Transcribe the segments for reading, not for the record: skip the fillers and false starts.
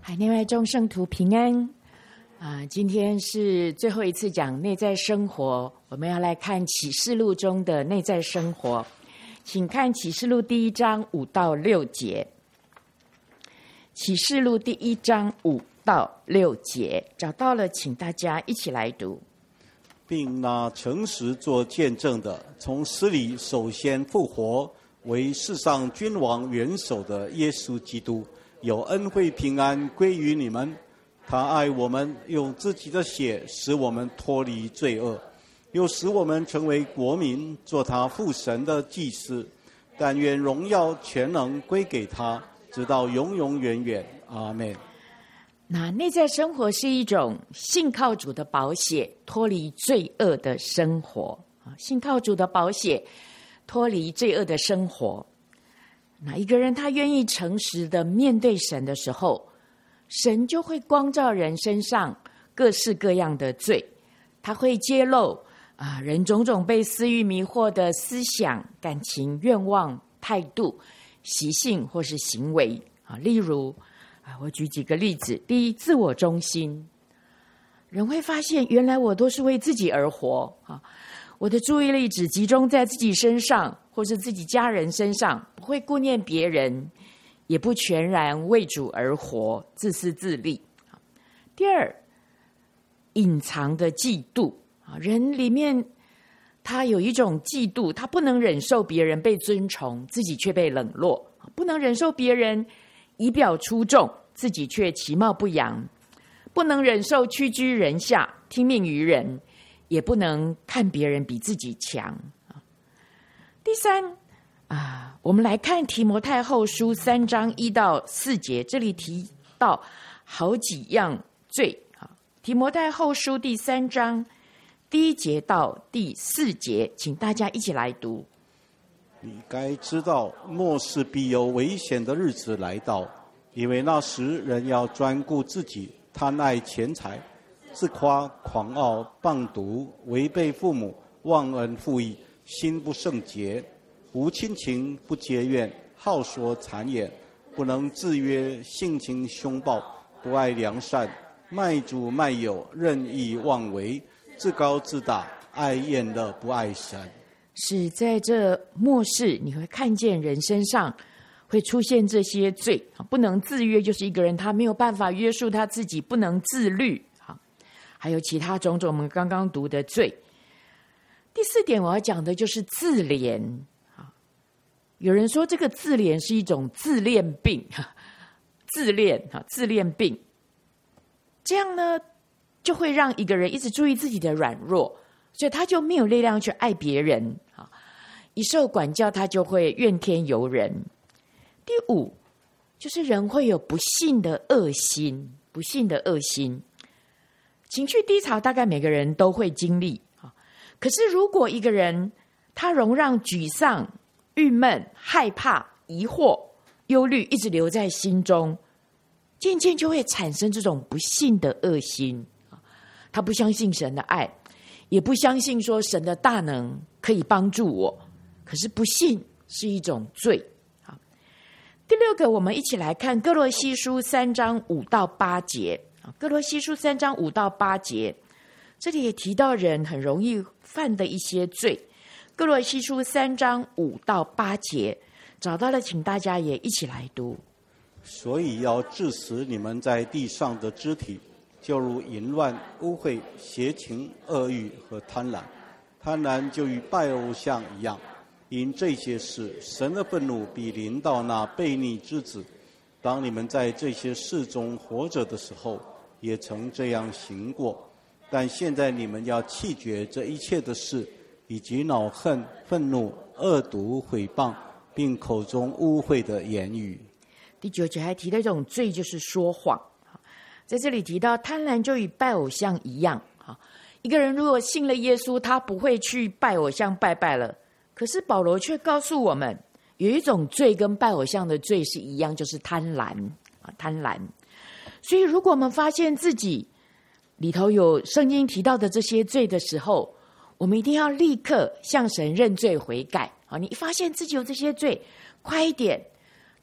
海内外众圣徒平安今天是最后一次讲内在生活，我们要来看启示录中的内在生活，请看启示录第1章5到6节。启示录第1章5到6节，找到了请大家一起来读。 并拿诚实做见证的，从死里首先复活，为世上君王元首的耶稣基督，有恩惠平安归于你们。他爱我们，用自己的血使我们脱离罪恶，又使我们成为国民，做他父神的祭司。但愿荣耀全能归给他，直到永永远远。阿们。 那内在生活是一种信靠主的宝血，脱离罪恶的生活。信靠主的宝血，脱离罪恶的生活。那一个人他愿意诚实的面对神的时候，神就会光照人身上各式各样的罪，他会揭露人种种被私欲迷惑的思想、感情、愿望、态度、习性或是行为例如我举几个例子。第一，自我中心，人会发现原来我都是为自己而活我的注意力只集中在自己身上或是自己家人身上，不会顾念别人，也不全然为主而活，自私自利。第二，隐藏的嫉妒，人里面他有一种嫉妒，他不能忍受别人被尊崇，自己却被冷落，不能忍受别人仪表出众，自己却其貌不扬，不能忍受屈居人下，听命于人，也不能看别人比自己强。第三我们来看提摩太后书3章1到4节，这里提到好几样罪。提摩太后书第3章第1节到第4节，请大家一起来读。 你该知道，末世必有危险的日子来到，因为那时人要专顾自己，贪爱钱财，自夸、狂傲、谤毒，违背父母，忘恩负义，心不圣洁，无亲情，不结怨，好说谗言，不能自约，性情凶暴，不爱良善，卖主卖友，任意妄为，自高自大，爱厌乐，不爱神。 是在这末世，你会看见人身上会出现这些罪，不能自约，就是一个人他没有办法约束他自己，不能自律，还有其他种种我们刚刚读的罪。第4点我要讲的就是自怜。有人说这个自怜是一种自恋病，自恋病，这样呢就会让一个人一直注意自己的软弱，所以他就没有力量去爱别人，一受管教他就会怨天尤人。第5就是人会有不幸的恶心，情绪低潮大概每个人都会经历，可是如果一个人他容让沮丧、郁闷、害怕、疑惑、忧虑一直留在心中，渐渐就会产生这种不幸的恶心。他不相信神的爱，也不相信说神的大能可以帮助我，可是不信是一种罪。第6个，我们一起来看哥罗西书3章5到8节。哥罗西书3章5到8节，这里也提到人很容易犯的一些罪。哥罗西书3章5到8节，找到了请大家也一起来读。 所以要治死你们在地上的肢体，就如淫乱、污秽、邪情、恶欲和贪婪。贪婪就与拜偶像一样，因这些事，神的愤怒必临到那悖逆之子。当你们在这些事中活着的时候，也曾这样行过，但现在你们要弃绝这一切的事，以及恼恨、愤怒、恶毒、毁谤，并口中污秽的言语。 第9节还提到一种罪，就是说谎。在这里提到贪婪就与拜偶像一样，一个人如果信了耶稣，他不会去拜偶像拜拜了，可是保罗却告诉我们，有一种罪跟拜偶像的罪是一样，就是贪婪。所以如果我们发现自己里头有圣经提到的这些罪的时候，我们一定要立刻向神认罪悔改。你发现自己有这些罪，快一点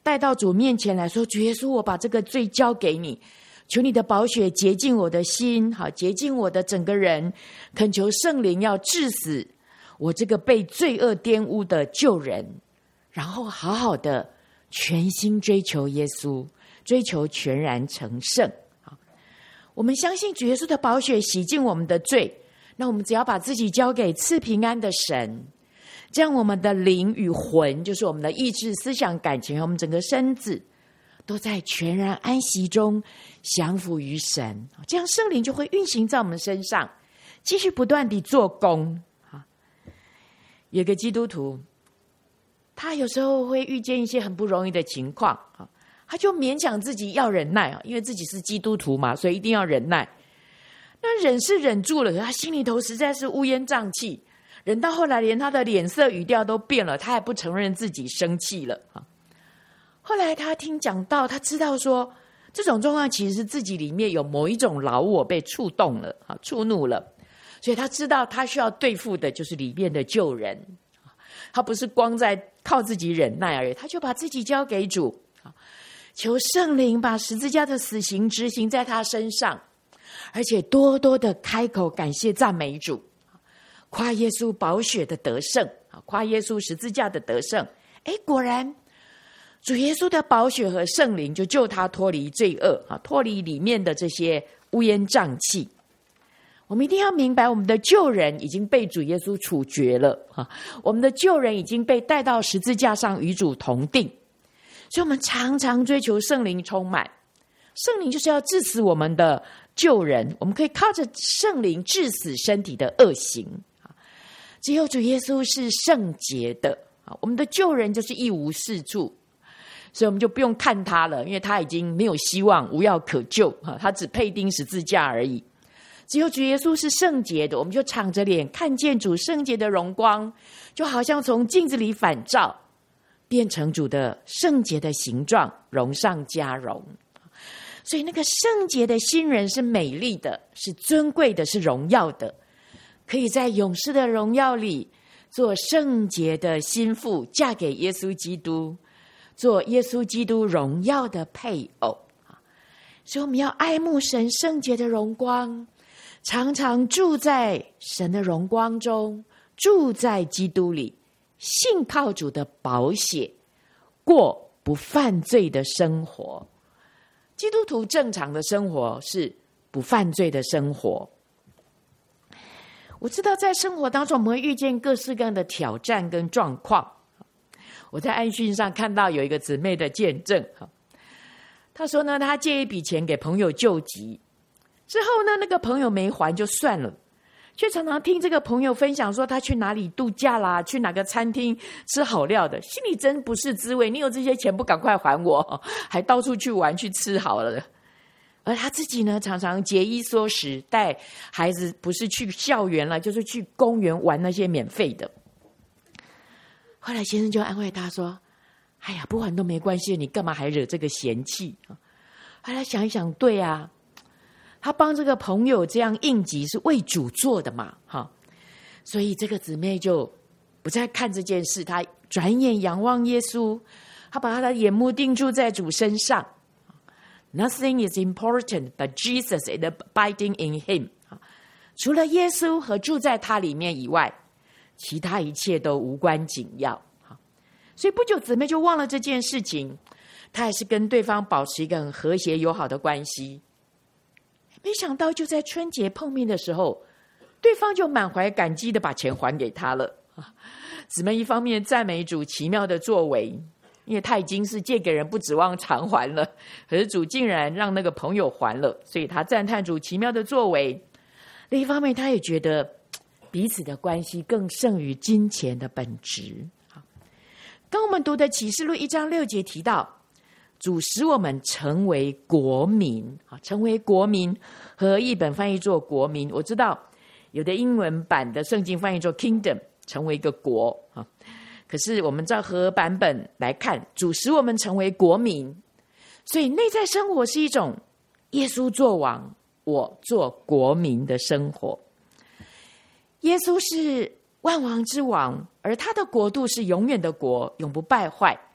带到主面前来说，主耶稣，我把这个罪交给你，求你的宝血洁净我的心，好，洁净我的整个人，恳求圣灵要治死我这个被罪恶玷污的旧人，然后好好的全心追求耶稣，追求全然成圣。我们相信主耶稣的宝血洗净我们的罪，那我们只要把自己交给赐平安的神，这样我们的灵与魂，就是我们的意志、思想、感情和我们整个身子，都在全然安息中降服于神，这样圣灵就会运行在我们身上，继续不断地做工。有个基督徒，他有时候会遇见一些很不容易的情况，他就勉强自己要忍耐，因为自己是基督徒嘛，所以一定要忍耐。那忍是忍住了，可他心里头实在是乌烟瘴气，忍到后来连他的脸色语调都变了，他还不承认自己生气了。后来他听讲道，他知道说这种状况其实是自己里面有某一种老我被触动了，触怒了，所以他知道他需要对付的就是里面的旧人，他不是光在靠自己忍耐而已，他就把自己交给主，求圣灵把十字架的死刑执行在他身上，而且多多的开口感谢赞美主，夸耶稣宝血的得胜，夸耶稣十字架的得胜。果然主耶稣的宝血和圣灵就救他脱离罪恶，脱离里面的这些乌烟瘴气。我们一定要明白，我们的旧人已经被主耶稣处决了，我们的旧人已经被带到十字架上与主同定，所以我们常常追求圣灵充满。圣灵就是要治死我们的旧人，我们可以靠着圣灵治死身体的恶行。只有主耶稣是圣洁的，我们的旧人就是一无是处，所以我们就不用看他了，因为他已经没有希望，无药可救，他只配钉十字架而已。只有主耶稣是圣洁的，我们就敞着脸看见主圣洁的荣光，就好像从镜子里反照，变成主的圣洁的形状，荣上加荣。所以那个圣洁的新人是美丽的，是尊贵的，是荣耀的，可以在永世的荣耀里做圣洁的新妇，嫁给耶稣基督，做耶稣基督荣耀的配偶。所以我们要爱慕神圣洁的荣光，常常住在神的荣光中，住在基督里，信靠主的宝血，过不犯罪的生活。基督徒正常的生活是不犯罪的生活。我知道在生活当中我们会遇见各式各样的挑战跟状况。我在安讯上看到有一个姊妹的见证，她说呢，她借一笔钱给朋友救急，之后呢，那个朋友没还就算了，却常常听这个朋友分享说他去哪里度假啦，去哪个餐厅吃好料的，心里真不是滋味。你有这些钱不赶快还我，还到处去玩去吃好了。而他自己呢，常常节衣缩食，带孩子不是去校园了，就是去公园玩那些免费的。后来先生就安慰他说，哎呀，不还都没关系，你干嘛还惹这个嫌弃？后来想一想，对啊，他帮这个朋友这样应急是为主做的嘛，所以这个姊妹就不再看这件事，她转眼仰望耶稣，她把她的眼目定住在主身上。Nothing is important but Jesus and abiding in him。 除了耶稣和住在他里面以外，其他一切都无关紧要。所以不久姊妹就忘了这件事情，她还是跟对方保持一个很和谐友好的关系。没想到就在春节碰面的时候，对方就满怀感激的把钱还给他了。姊妹一方面赞美主奇妙的作为，因为他已经是借给人不指望偿还了，可是主竟然让那个朋友还了，所以他赞叹主奇妙的作为。另一方面他也觉得彼此的关系更胜于金钱的本质。刚我们读的启示录1章6节提到，主使我们成为国民，成为国民，和译本翻译作国民。我知道有的英文版的圣经翻译作 kingdom， 成为一个国，可是我们照和合版本来看，主使我们成为国民，所以内在生活是一种耶稣做王，我做国民的生活。耶稣是万王之王，而他的国度是永远的国，永不败坏。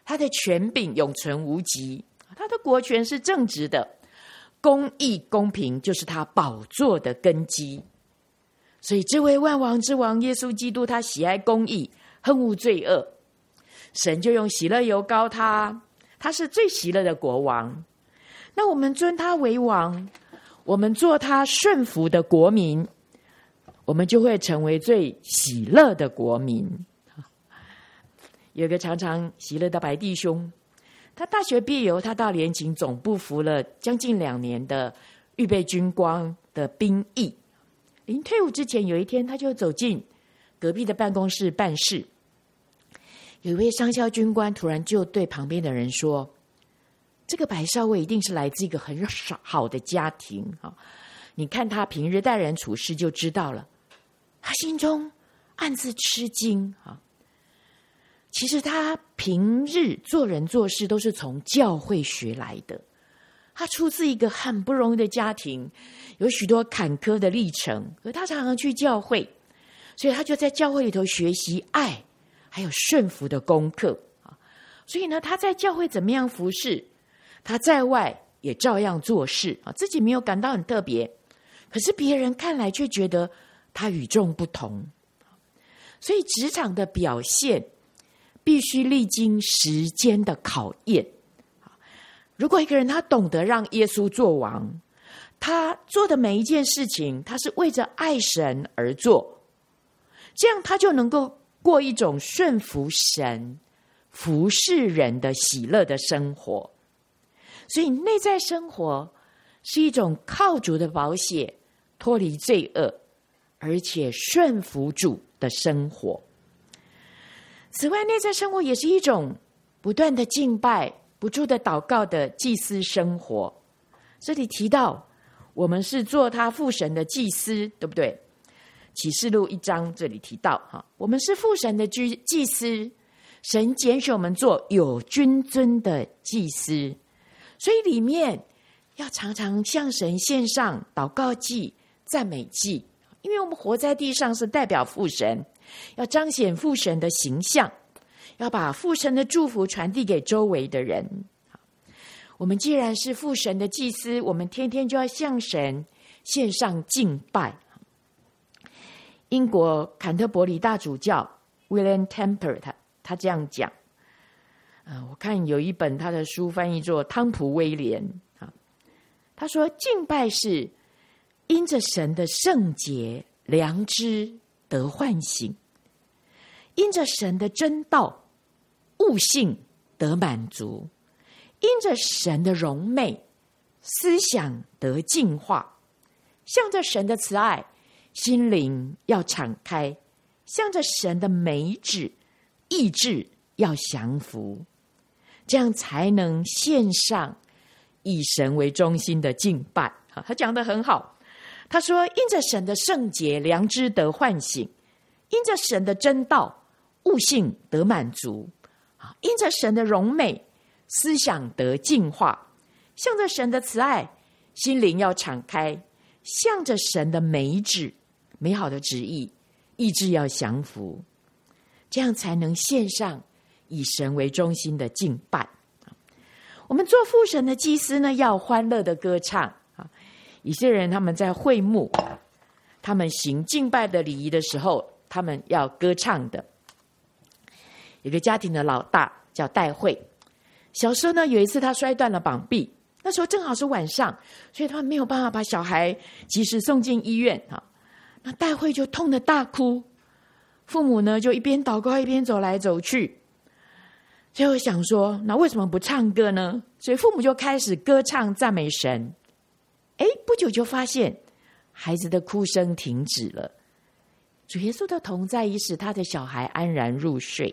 他的权柄永存无极，他的国权是正直的，公义公平就是他宝座的根基。所以这位万王之王耶稣基督，他喜爱公义，恨恶罪恶，神就用喜乐油膏他，他是最喜乐的国王。那我们尊他为王，我们做他顺服的国民，我们就会成为最喜乐的国民。有个常常喜乐的白弟兄，他大学毕业后，他到联勤总部服了将近2年的预备军官的兵役。临退伍之前，有一天他就走进隔壁的办公室办事，有一位上校军官突然就对旁边的人说，这个白少尉一定是来自一个很好的家庭，你看他平日待人处事就知道了。他心中暗自吃惊，其实他平日做人做事都是从教会学来的，他出自一个很不容易的家庭，有许多坎坷的历程，可他常常去教会，所以他就在教会里头学习爱还有顺服的功课。所以呢，他在教会怎么样服侍，他在外也照样做事，自己没有感到很特别，可是别人看来却觉得他与众不同。所以职场的表现必须历经时间的考验。如果一个人他懂得让耶稣做王，他做的每一件事情他是为着爱神而做，这样他就能够过一种顺服神服侍人的喜乐的生活。所以内在生活是一种靠主的宝血脱离罪恶，而且顺服主的生活。此外，内在生活也是一种不断的敬拜、不住的祷告的祭司生活。这里提到我们是做他父神的祭司，对不对？启示录1章这里提到，我们是父神的祭司，神拣选我们做有君尊的祭司，所以里面要常常向神献上祷告祭、赞美祭，因为我们活在地上是代表父神，要彰显父神的形象，要把父神的祝福传递给周围的人。我们既然是父神的祭司，我们天天就要向神献上敬拜。英国坎特伯里大主教 William Temper 他这样讲，我看有一本他的书翻译作汤普威廉，他说敬拜是因着神的圣洁良知得唤醒，因着神的真道悟性得满足，因着神的荣美思想得净化，向着神的慈爱心灵要敞开，向着神的美旨意志要降服，这样才能献上以神为中心的敬拜。他讲得很好，他说因着神的圣洁良知得唤醒，因着神的真道悟性得满足，因着神的荣美思想得净化，向着神的慈爱心灵要敞开，向着神的美旨美好的旨意意志要降服，这样才能献上以神为中心的敬拜。我们做父神的祭司呢，要欢乐的歌唱。以色列人他们在会幕，他们行敬拜的礼仪的时候，他们要歌唱的。有个家庭的老大叫戴慧，小时候呢，有一次他摔断了膀臂，那时候正好是晚上，所以他们没有办法把小孩及时送进医院。那戴慧就痛得大哭，父母呢就一边祷告一边走来走去，最后想说那为什么不唱歌呢？所以父母就开始歌唱赞美神。不久就发现孩子的哭声停止了，主耶稣的同在已使他的小孩安然入睡。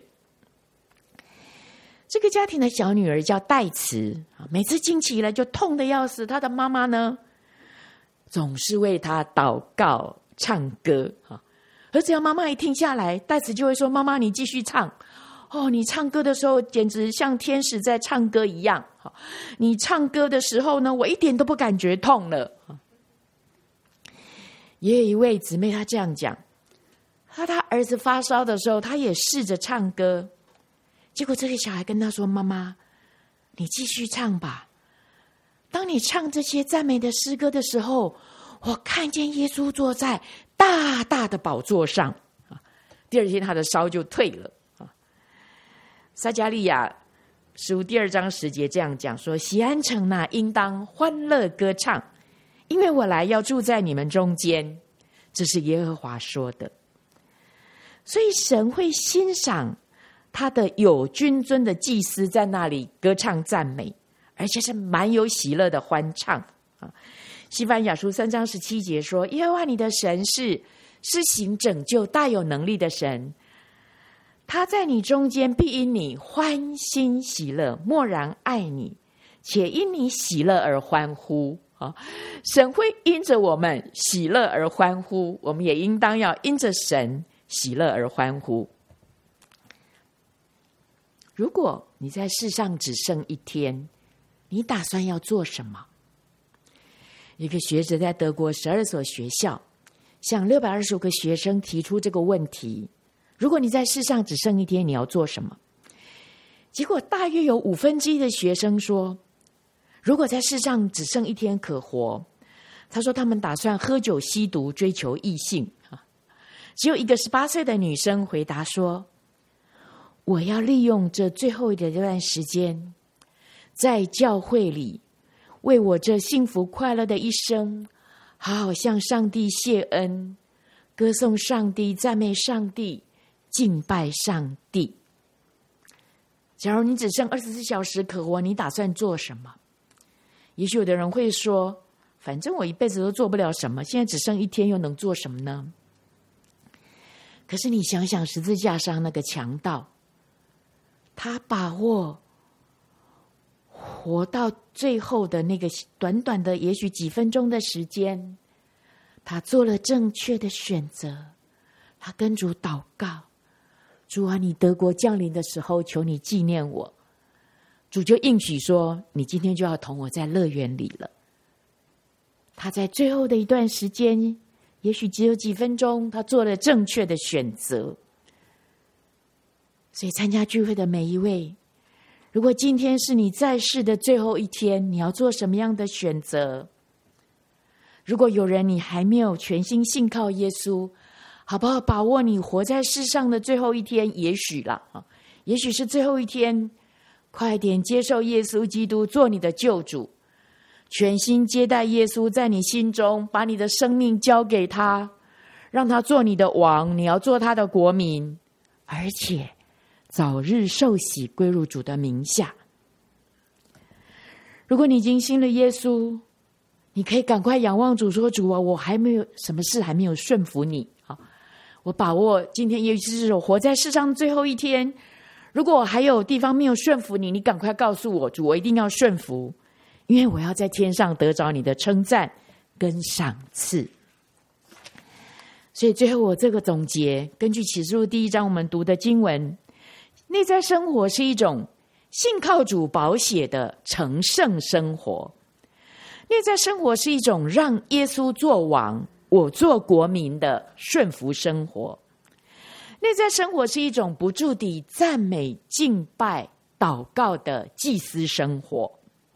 这个家庭的小女儿叫戴慈，每次经期了就痛得要死，她的妈妈呢总是为她祷告唱歌，而只要妈妈一停下来，戴慈就会说，妈妈你继续唱，你唱歌的时候简直像天使在唱歌一样，你唱歌的时候呢，我一点都不感觉痛了。也有一位姊妹她这样讲，她儿子发烧的时候，她也试着唱歌， 结果这个小孩跟他说：“妈妈，你继续唱吧。当你唱这些赞美的诗歌的时候，我看见耶稣坐在大大的宝座上。”第二天他的烧就退了。撒迦利亚书第2章10节这样讲说：“锡安城哪，应当欢乐歌唱，因为我来要住在你们中间。”这是耶和华说的。所以神会欣赏他的有君尊的祭司在那里歌唱赞美，而且是蛮有喜乐的欢唱。西番雅书3章17节说：“耶和华你的神是施行拯救大有能力的神，他在你中间必因你欢欣喜乐，默然爱你，且因你喜乐而欢呼。”神会因着我们喜乐而欢呼，我们也应当要因着神喜乐而欢呼。如果你在世上只剩一天，你打算要做什么？一个学者在德国12所学校向625个学生提出这个问题：如果你在世上只剩一天，你要做什么？结果大约有1/5的学生说，如果在世上只剩一天可活，他说他们打算喝酒吸毒，追求异性。只有一个18岁的女生回答说：“我要利用这最后的这段时间，在教会里为我这幸福快乐的一生，好好向上帝谢恩，歌颂上帝，赞美上帝，敬拜上帝。”假如你只剩24小时可活，你打算做什么？也许有的人会说，反正我一辈子都做不了什么，现在只剩一天又能做什么呢？可是你想想十字架上那个强盗，他把握活到最后的那个短短的也许几分钟的时间，他做了正确的选择，他跟主祷告：“主啊，你德国降临的时候，求你纪念我。”主就应许说：“你今天就要同我在乐园里了。”他在最后的一段时间，也许只有几分钟，他做了正确的选择。所以参加聚会的每一位，如果今天是你在世的最后一天，你要做什么样的选择？如果有人你还没有全心信靠耶稣，好不好把握你活在世上的最后一天？也许是最后一天，快点接受耶稣基督做你的救主，全心接待耶稣，在你心中把你的生命交给他，让他做你的王，你要做他的国民，而且早日受洗归入主的名下。如果你已经信了耶稣，你可以赶快仰望主说：“主啊，我还没有什么事还没有顺服你，我把握今天也是我活在世上最后一天，如果我还有地方没有顺服你，你赶快告诉我，主，我一定要顺服，因为我要在天上得着你的称赞跟赏赐。”所以最后我这个总结，根据启示录第1章我们读的经文，内在生活是一种信靠主宝血的成圣生活，内在生活是一种让耶稣做王，我做国民的顺服生活，内在生活是一种不住地赞美敬拜祷告的祭司生活。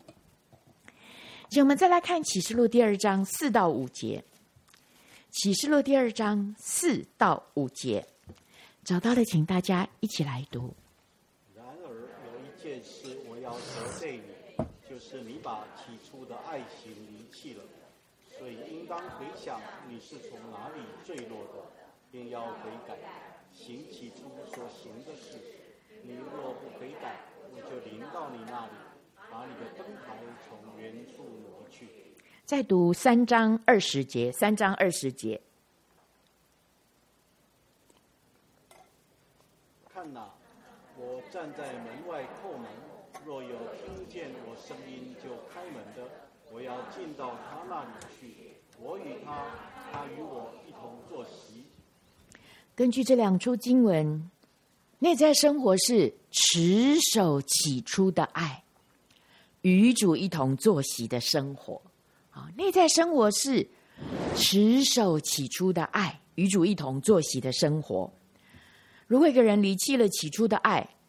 我们再来看启示录第2章4到5节。启示录第2章4到5节，找到了请大家一起来读。 然而有一件事我要责备你，就是你把起初的爱心离弃了，所以应当回想你是从哪里坠落的，便要悔改，行起初所行的事。你若不悔改，我就临到你那里，把你的灯台从原处挪去。 再读3章20节，3章20节。 看哪，我站在门外叩门，若有听见我声音就开门的，我要进到他那里去，我与他，他与我一同坐席。 根据这2处经文，内在生活是持守起初的爱，与主一同坐席的生活。内在生活是持守起初的爱，与主一同坐席的生活。如果一个人离弃了起初的爱，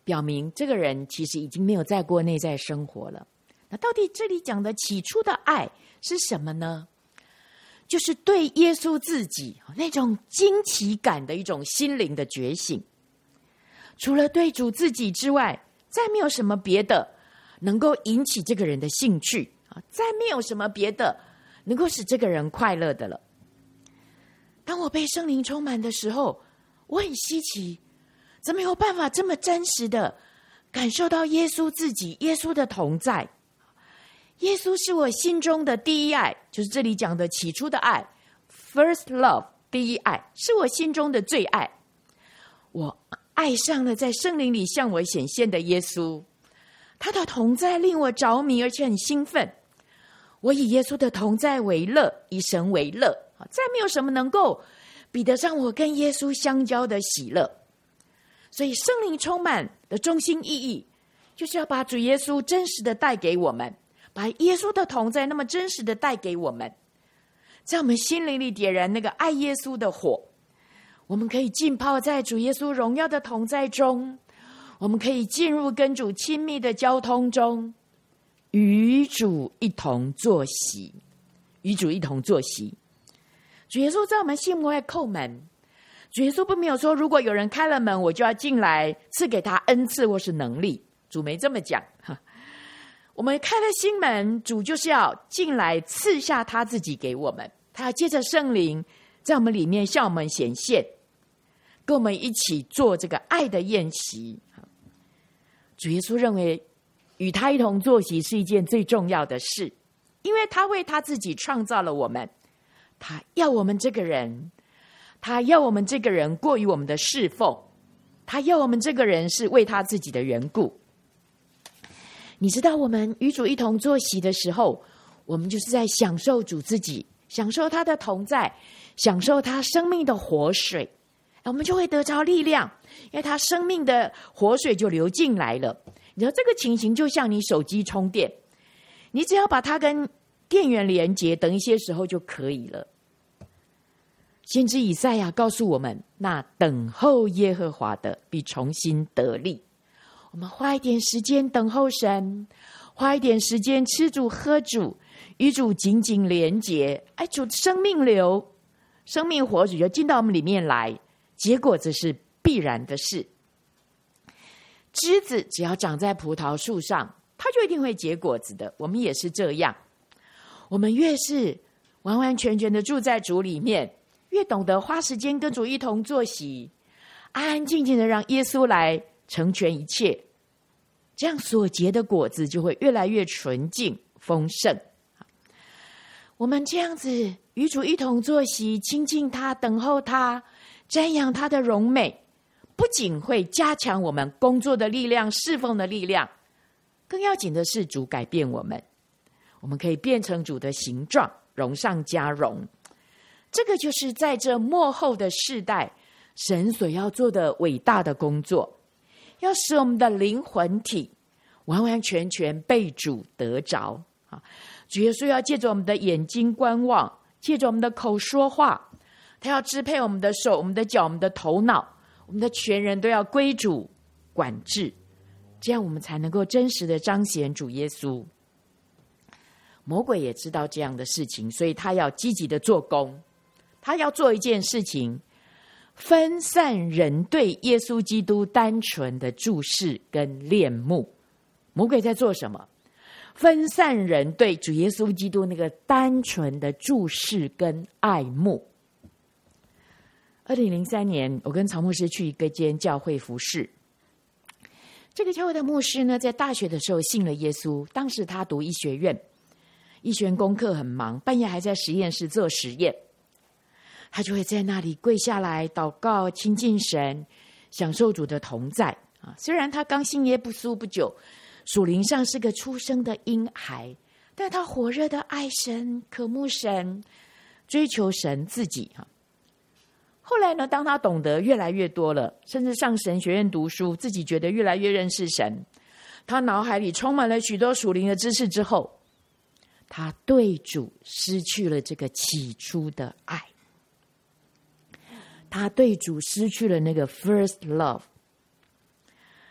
表明这个人其实已经没有再过内在生活了。那到底这里讲的起初的爱是什么呢？就是对耶稣自己那种惊奇感的一种心灵的觉醒。除了对主自己之外，再没有什么别的能够引起这个人的兴趣，再没有什么别的能够使这个人快乐的了。当我被圣灵充满的时候，我很稀奇，怎么有办法这么真实的感受到耶稣自己，耶稣的同在。耶稣是我心中的第一爱，就是这里讲的起初的爱 ，first love， 第一爱，是我心中的最爱。我爱上了在圣灵里向我显现的耶稣，他的同在令我着迷，而且很兴奋。我以耶稣的同在为乐，以神为乐，再没有什么能够比得上我跟耶稣相交的喜乐。所以圣灵充满的中心意义，就是要把主耶稣真实的带给我们，把耶稣的同在那么真实的带给我们，在我们心灵里点燃那个爱耶稣的火。我们可以浸泡在主耶稣荣耀的同在中，我们可以进入跟主亲密的交通中，与主一同坐席，与主一同坐席。主耶稣在我们心门外叩门，主耶稣并没有说如果有人开了门我就要进来赐给他恩赐或是能力，主没这么讲。我们开了心门，主就是要进来赐下他自己给我们，他要借着圣灵在我们里面向我们显现，跟我们一起做这个爱的宴席。主耶稣认为与他一同坐席是一件最重要的事，因为他为他自己创造了我们，他要我们这个人，他要我们这个人过于我们的侍奉，他要我们这个人是为他自己的缘故。你知道我们与主一同坐席的时候，我们就是在享受主自己，享受他的同在，享受他生命的活水，我们就会得着力量，因为他生命的活水就流进来了。你知道这个情形就像你手机充电，你只要把它跟电源连接，等一些时候就可以了。先知以赛亚告诉我们，那等候耶和华的必重新得力。我们花一点时间等候神，花一点时间吃主喝主，与主紧紧连结，主生命流，生命活水就进到我们里面来，结果这是必然的事。枝子只要长在葡萄树上，它就一定会结果子的。我们也是这样，我们越是完完全全的住在主里面，越懂得花时间跟主一同坐席，安安静静的让耶稣来成全一切，这样所结的果子就会越来越纯净丰盛。我们这样子与主一同坐席，亲近他，等候他，瞻仰他的荣美，不仅会加强我们工作的力量，侍奉的力量，更要紧的是主改变我们，我们可以变成主的形状，荣上加荣。这个就是在这末后的世代，神所要做的伟大的工作，要使我们的灵魂体完完全全被主得着。主耶稣要借着我们的眼睛观望，借着我们的口说话，他要支配我们的手，我们的脚，我们的头脑，我们的全人都要归主管制，这样我们才能够真实的彰显主耶稣。魔鬼也知道这样的事情，所以他要积极的做工，他要做一件事情，分散人对耶稣基督单纯的注视跟恋慕。魔鬼在做什么？分散人对主耶稣基督那个单纯的注视跟爱慕。2003年，我跟曹牧师去一个间教会服侍。这个教会的牧师呢，在大学的时候信了耶稣，当时他读医学院，医学院功课很忙，半夜还在实验室做实验。他就会在那里跪下来祷告，亲近神，享受主的同在。虽然他刚信耶稣不久，属灵上是个出生的婴孩，但他火热的爱神，渴慕神，追求神自己。后来呢，当他懂得越来越多了，甚至上神学院读书，自己觉得越来越认识神，他脑海里充满了许多属灵的知识之后，他对主失去了这个起初的爱，他对主失去了那个 first love。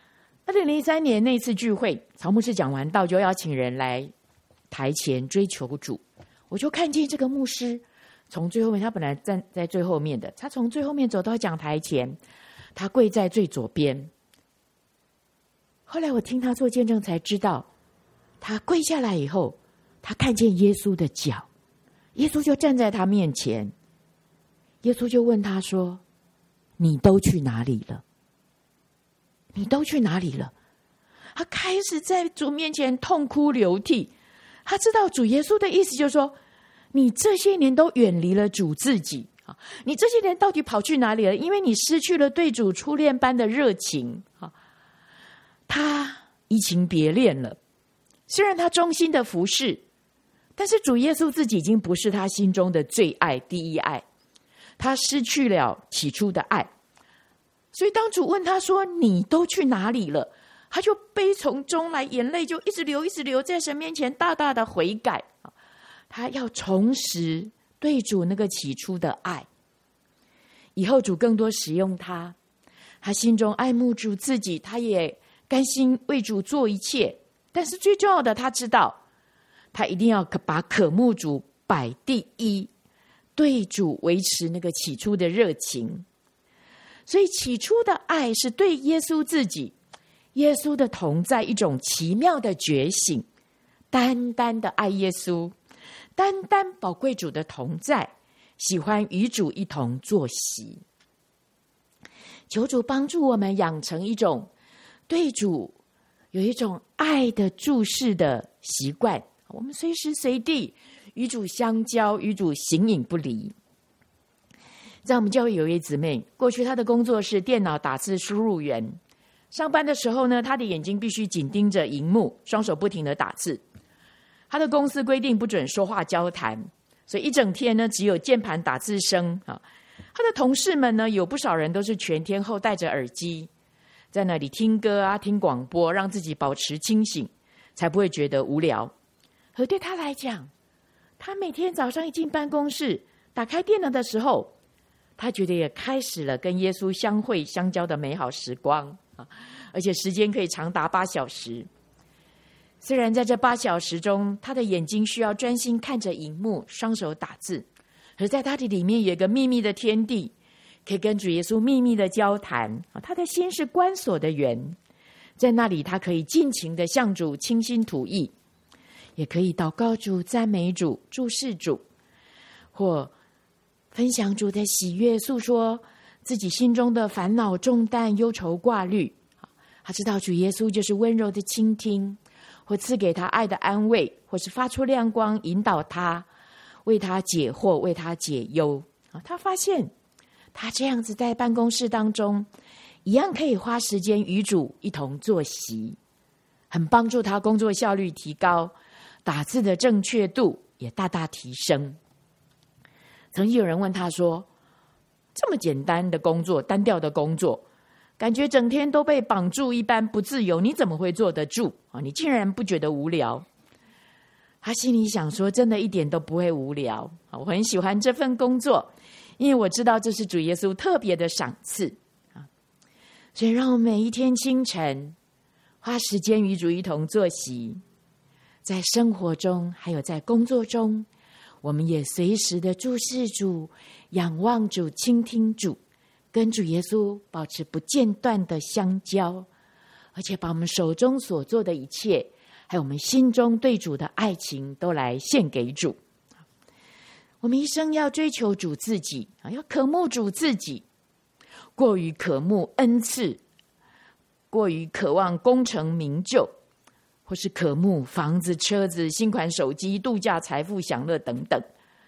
2003年那次聚会，曹牧师讲完道就邀请人来台前追求主，我就看见这个牧师从最后面，他本来站在最后面的，他从最后面走到讲台前，他跪在最左边。后来我听他做见证才知道，他跪下来以后，他看见耶稣的脚，耶稣就站在他面前，耶稣就问他说：你都去哪里了？你都去哪里了？他开始在主面前痛哭流涕。他知道主耶稣的意思就是说，你这些年都远离了主自己，你这些年到底跑去哪里了？因为你失去了对主初恋般的热情。他移情别恋了，虽然他忠心的服侍，但是主耶稣自己已经不是他心中的最爱，第一爱，他失去了起初的爱。所以当主问他说你都去哪里了，他就悲从中来，眼泪就一直流，在神面前大大的悔改。他要重拾对主那个起初的爱，以后主更多使用他，他心中爱慕主自己，他也甘心为主做一切。但是最重要的，他知道他一定要把渴慕主摆第一，对主维持那个起初的热情。所以起初的爱是对耶稣自己，耶稣的同在，一种奇妙的觉醒，单单的爱耶稣，单单宝贵主的同在，喜欢与主一同坐席。求主帮助我们养成一种对主有一种爱的注视的习惯，我们随时随地与主相交，与主形影不离。在我们教会有一位姊妹，过去她的工作是电脑打字输入员，上班的时候呢，她的眼睛必须紧盯着荧幕，双手不停地打字。她的公司规定不准说话交谈，所以一整天呢只有键盘打字声。她的同事们呢，有不少人都是全天候戴着耳机，在那里听歌啊，听广播，让自己保持清醒，才不会觉得无聊。而对她来讲，她每天早上一进办公室，打开电脑的时候，他觉得也开始了跟耶稣相会相交的美好时光，而且时间可以长达8小时。虽然在这8小时中，他的眼睛需要专心看着荧幕，双手打字，而在他的里面有一个秘密的天地，可以跟主耶稣秘密的交谈。他的心是关锁的园，在那里他可以尽情的向主倾心吐意，也可以祷告主、赞美主、注视主，或分享主的喜悦，诉说自己心中的烦恼重担、忧愁挂虑。他知道主耶稣就是温柔的倾听，或赐给他爱的安慰，或是发出亮光引导他，为他解惑，为他解忧。他发现他这样子在办公室当中一样可以花时间与主一同坐席，很帮助他工作效率提高，打字的正确度也大大提升。曾经有人问他说，这么简单的工作，单调的工作，感觉整天都被绑住一般不自由，你怎么会坐得住？你竟然不觉得无聊？他心里想说，真的一点都不会无聊，我很喜欢这份工作，因为我知道这是主耶稣特别的赏赐。所以让我们每一天清晨花时间与主一同坐席，在生活中还有在工作中，我们也随时的注视主、仰望主、倾听主，跟主耶稣保持不间断的相交，而且把我们手中所做的一切，还有我们心中对主的爱情都来献给主。我们一生要追求主自己，要渴慕主自己，过于渴慕恩赐，过于渴望功成名就，或是渴慕房子、车子、新款手机、度假、财富、享乐等等。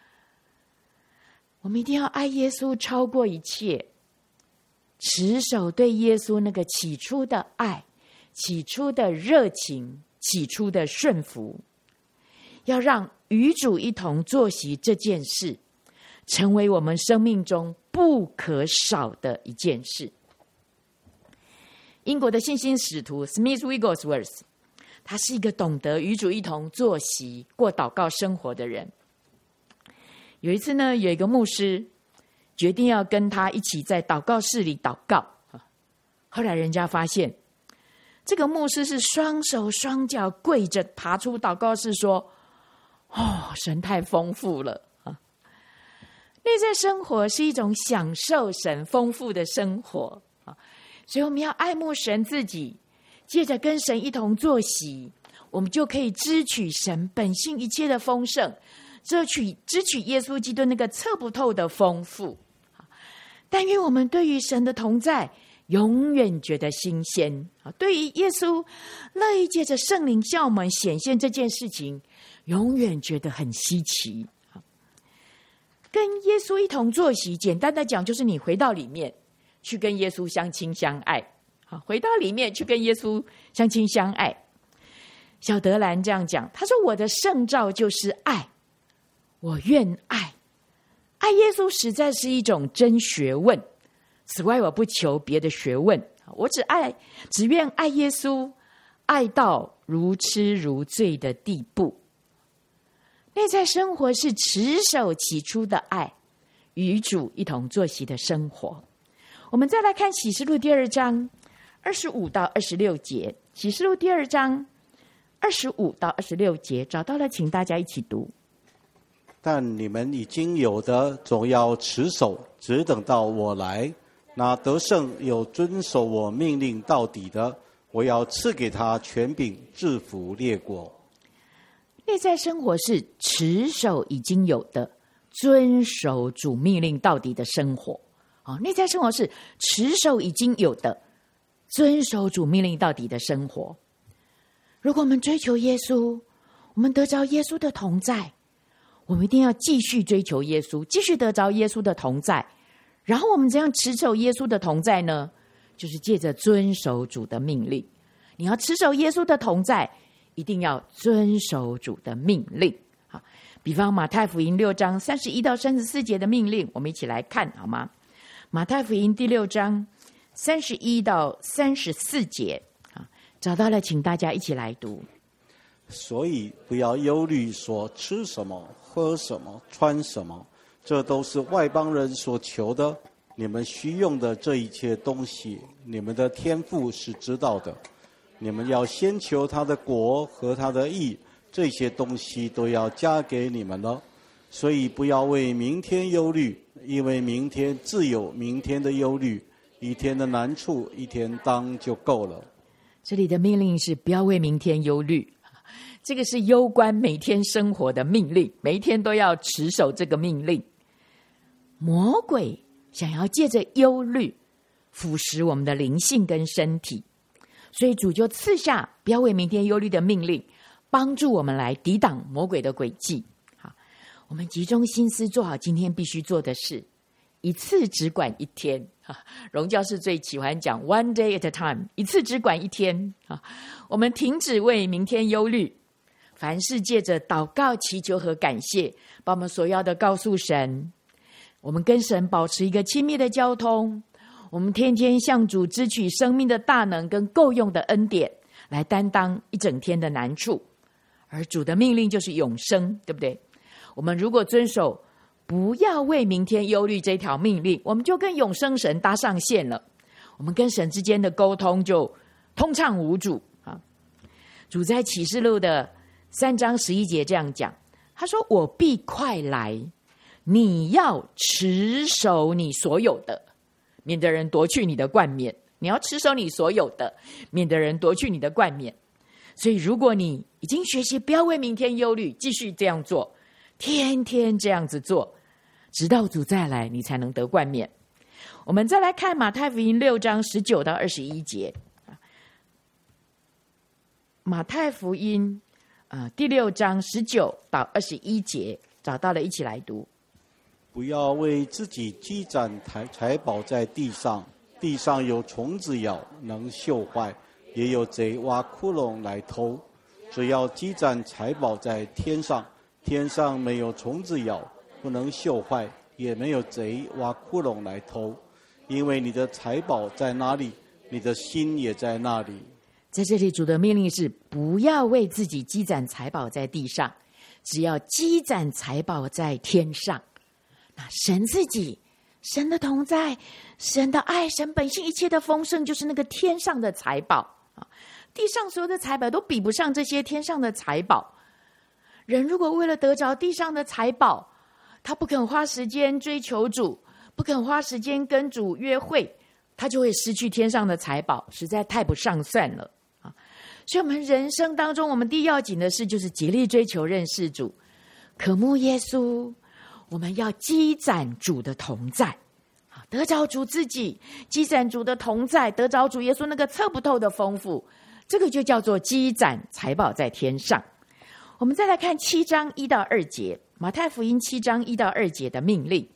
我们一定要爱耶稣超过一切，持守对耶稣那个起初的爱、起初的热情、起初的顺服，要让与主一同坐席这件事成为我们生命中不可少的一件事。英国的信心使徒 Smith Wigglesworth，他是一个懂得与主一同坐席、过祷告生活的人。有一次呢，有一个牧师决定要跟他一起在祷告室里祷告。后来人家发现， 这个牧师是双手双脚跪着爬出祷告室说，神太丰富了啊！内在生活是一种享受神丰富的生活啊，所以我们要爱慕神自己，借着跟神一同坐席，我们就可以支取神本性一切的丰盛，支取耶稣基督那个测不透的丰富。但愿我们对于神的同在永远觉得新鲜，对于耶稣乐意借着圣灵向我们显现这件事情，永远觉得很稀奇。跟耶稣一同坐席，简单的讲，就是你回到里面去跟耶稣相亲相爱。回到里面去跟耶稣相亲相爱。小德兰这样讲，他说，我的圣召就是爱，我愿爱。爱耶稣实在是一种真学问，此外我不求别的学问，我只愿爱耶稣，爱到如痴如醉的地步。内在生活是持守起初的爱，与主一同坐席的生活。我们再来看启示录第2章25到26节，启示录第2章25到26节，找到了请大家一起读。 但你们已经有的，总要持守，只等到我来。那得胜有遵守我命令到底的，我要赐给他权柄，制服列国。 内在生活是持守已经有的，遵守主命令到底的生活。内在生活是持守已经有的，遵守主命令到底的生活。如果我们追求耶稣，我们得着耶稣的同在，我们一定要继续追求耶稣，继续得着耶稣的同在。然后我们怎样持守耶稣的同在呢？就是借着遵守主的命令。你要持守耶稣的同在，一定要遵守主的命令。好，比方马太福音6章31到34节的命令，我们一起来看好吗？马太福音第6章31到34节，找到了请大家一起来读。 所以不要忧虑说吃什么喝什么穿什么，这都是外邦人所求的。你们需用的这一切东西，你们的天父是知道的。你们要先求他的国和他的义，这些东西都要加给你们了。所以不要为明天忧虑，因为明天自有明天的忧虑，一天的难处一天当就够了。 这里的命令是不要为明天忧虑，这个是攸关每天生活的命令，每一天都要持守这个命令。魔鬼想要借着忧虑腐蚀我们的灵性跟身体，所以主就赐下不要为明天忧虑的命令，帮助我们来抵挡魔鬼的诡计。好，我们集中心思做好今天必须做的事，一次只管一天。荣教士最喜欢讲 one day at a time， 一次只管一天。我们停止为明天忧虑，凡事借着祷告祈求和感谢，把我们所要的告诉神。我们跟神保持一个亲密的交通，我们天天向主支取生命的大能跟够用的恩典，来担当一整天的难处。而主的命令就是永生，对不对？我们如果遵守不要为明天忧虑这条命令，我们就跟永生神搭上线了，我们跟神之间的沟通就通畅无阻。主在启示录的3章11节这样讲，他说，我必快来，你要持守你所有的，免得人夺去你的冠冕。你要持守你所有的，免得人夺去你的冠冕。所以如果你已经学习不要为明天忧虑，继续这样做，天天这样子做，直到主再来，你才能得冠冕。我们再来看马太福音6章19到21节。马太福音第6章19到21节，找到了一起来读。 不要为自己积攒财宝在地上，地上有虫子咬，能锈坏，也有贼挖窟窿来偷。只要积攒财宝在天上，天上没有虫子咬，不能锈坏，也没有贼挖窟窿来偷。因为你的财宝在哪里，你的心也在那里。 在这里主的命令是不要为自己积攒财宝在地上，只要积攒财宝在天上。那神自己，神的同在，神的爱，神本性一切的丰盛，就是那个天上的财宝。 地上所有的财宝都比不上这些天上的财宝。人如果为了得着地上的财宝，他不肯花时间追求主，不肯花时间跟主约会，他就会失去天上的财宝，实在太不上算了啊！所以我们人生当中，我们第一要紧的事就是竭力追求认识主，渴慕耶稣。我们要积攒主的同在，得着主自己，积攒主的同在，得着主耶稣那个测不透的丰富，这个就叫做积攒财宝在天上。我们再来看7章1到2节，马太福音7章1到2节的命令。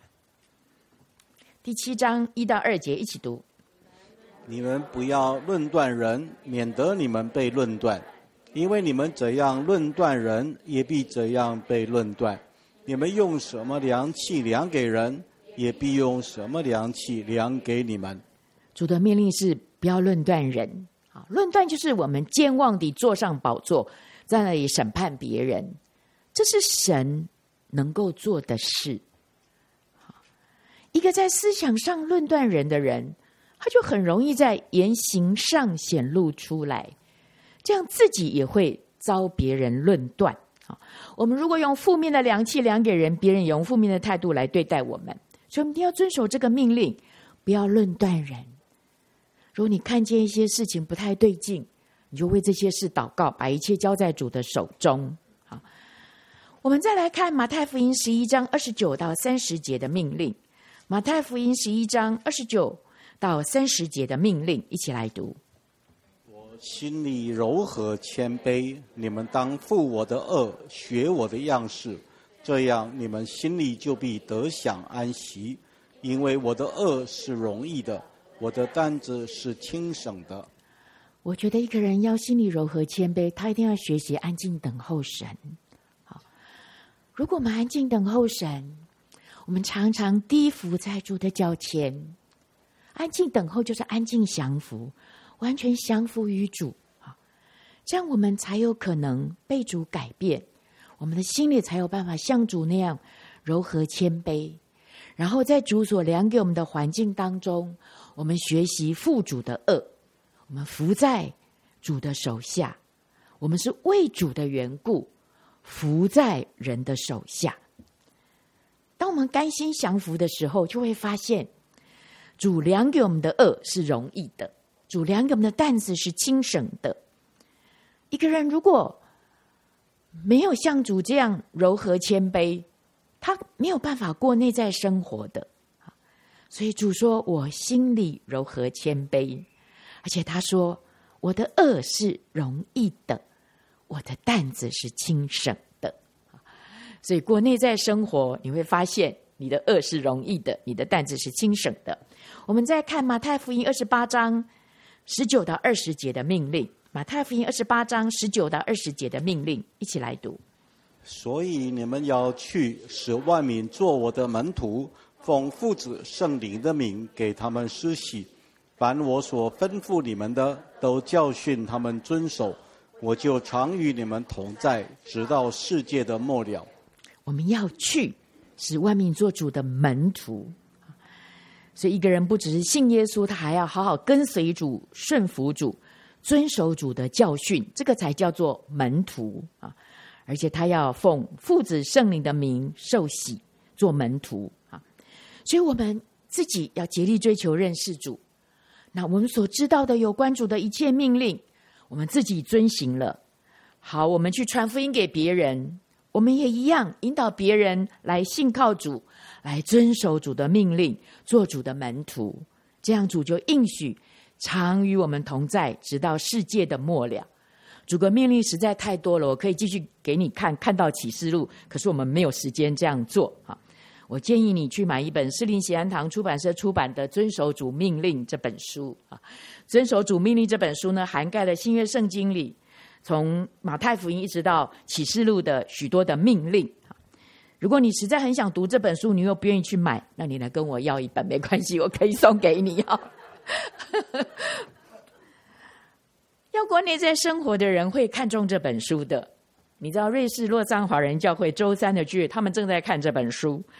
第7章1到2节一起读。 你们不要论断人，免得你们被论断，因为你们怎样论断人，也必怎样被论断。你们用什么量器量给人，也必用什么量器量给你们。 主的命令是不要论断人，论断就是我们健忘地坐上宝座，在那里审判别人，这是神能够做的事。一个在思想上论断人的人，他就很容易在言行上显露出来，这样自己也会遭别人论断。我们如果用负面的量器量给人，别人也用负面的态度来对待我们，所以我们一定要遵守这个命令，不要论断人。如果你看见一些事情不太对劲，你就为这些事祷告，把一切交在主的手中。好，我们再来看马太福音11章29到30节的命令。马太福音11章29到30节的命令，一起来读。 我心里柔和谦卑，你们当负我的恶，学我的样式，这样你们心里就必得享安息。因为我的恶是容易的，我的担子是轻省的。 我觉得一个人要心里柔和谦卑，他一定要学习安静等候神。好，如果我们安静等候神，我们常常低伏在主的脚前。安静等候就是安静降服，完全降服于主，这样我们才有可能被主改变，我们的心里才有办法像主那样柔和谦卑。然后在主所量给我们的环境当中，我们学习负主的恶，我们服在主的手下，我们是为主的缘故服在人的手下。当我们甘心降服的时候，就会发现主量给我们的恶是容易的，主量给我们的担子是轻省的。一个人如果没有像主这样柔和谦卑，他没有办法过内在生活的。所以主说我心里柔和谦卑，而且他说我的恶是容易的，我的担子是轻省的。所以过内在生活，你会发现你的恶是容易的，你的担子是轻省的。我们再看马太福音28章19到20节的命令。马太福音28章19到20节的命令，一起来读。 所以你们要去，使万民做我的门徒，奉父子圣灵的名给他们施洗，凡我所吩咐你们的，都教训他们遵守，我就常与你们同在，直到世界的末了。 我们要去，使万民做主的门徒。所以一个人不只是信耶稣，他还要好好跟随主，顺服主，遵守主的教训，这个才叫做门徒啊！而且他要奉父子圣灵的名受洗，做门徒啊！所以我们自己要竭力追求认识主。那我们所知道的有关主的一切命令，我们自己遵行了。好，我们去传福音给别人，我们也一样引导别人来信靠主，来遵守主的命令，做主的门徒。这样主就应许常与我们同在，直到世界的末了。主的命令实在太多了，我可以继续给你看到启示录，可是我们没有时间这样做。我建议你去买一本士林喜安堂出版社出版的《遵守主命令》这本书。遵守主命令这本书呢，涵盖了新约圣经里从马太福音一直到启示录的许多的命令。如果你实在很想读这本书，你又不愿意去买，那你来跟我要一本没关系，我可以送给你。要过内在生活的人会看重这本书的。你知道瑞士洛桑华人教会周3的聚会，他们正在看这本书。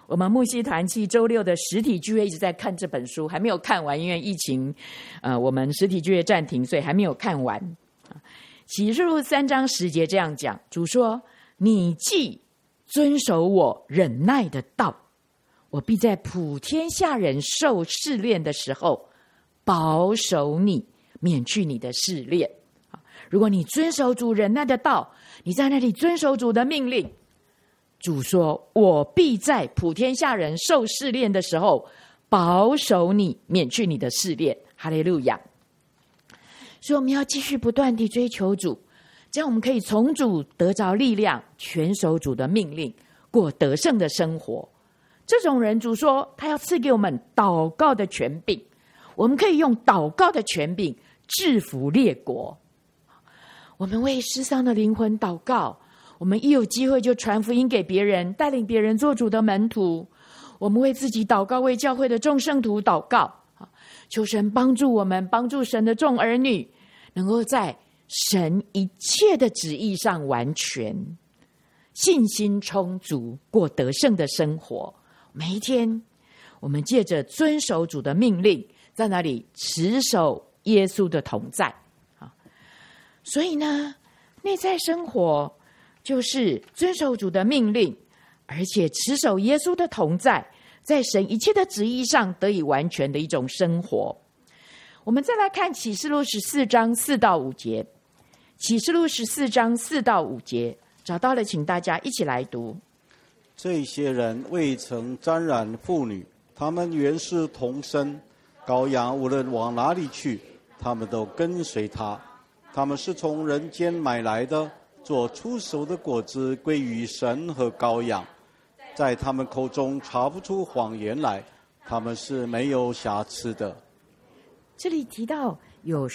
我们木西团契周六的实体聚会一直在看这本书，还没有看完，因为疫情，我们实体聚会暂停，所以还没有看完。启示录3章10节这样讲，主说：你既遵守我忍耐的道，我必在普天下人受试炼的时候保守你，免去你的试炼。如果你遵守主忍耐的道，你在那里遵守主的命令，主说：我必在普天下人受试炼的时候保守你，免去你的试炼。哈利路亚！所以我们要继续不断地追求主，这样我们可以从主得着力量，全守主的命令，过得胜的生活。这种人，主说他要赐给我们祷告的权柄，我们可以用祷告的权柄制服列国。我们为失丧的灵魂祷告，我们一有机会就传福音给别人，带领别人做主的门徒。我们为自己祷告，为教会的众圣徒祷告，求神帮助我们，帮助神的众儿女能够在神一切的旨意上完全，信心充足，过得胜的生活。每一天我们借着遵守主的命令，在那里持守耶稣的同在。所以呢，内在生活就是遵守主的命令，而且持守耶稣的同在，在神一切的旨意上得以完全的一种生活。我们再来看启示录14章4到5节。启示录14章4到5节，找到了请大家一起来读。 这些人未曾沾染妇女，他们原是同生，羔羊无论往哪里去，他们都跟随他。他们是从人间买来的，做出熟的果子归于神和羔羊，在他们口中查不出谎言来，他们是没有瑕疵的。 这里提到有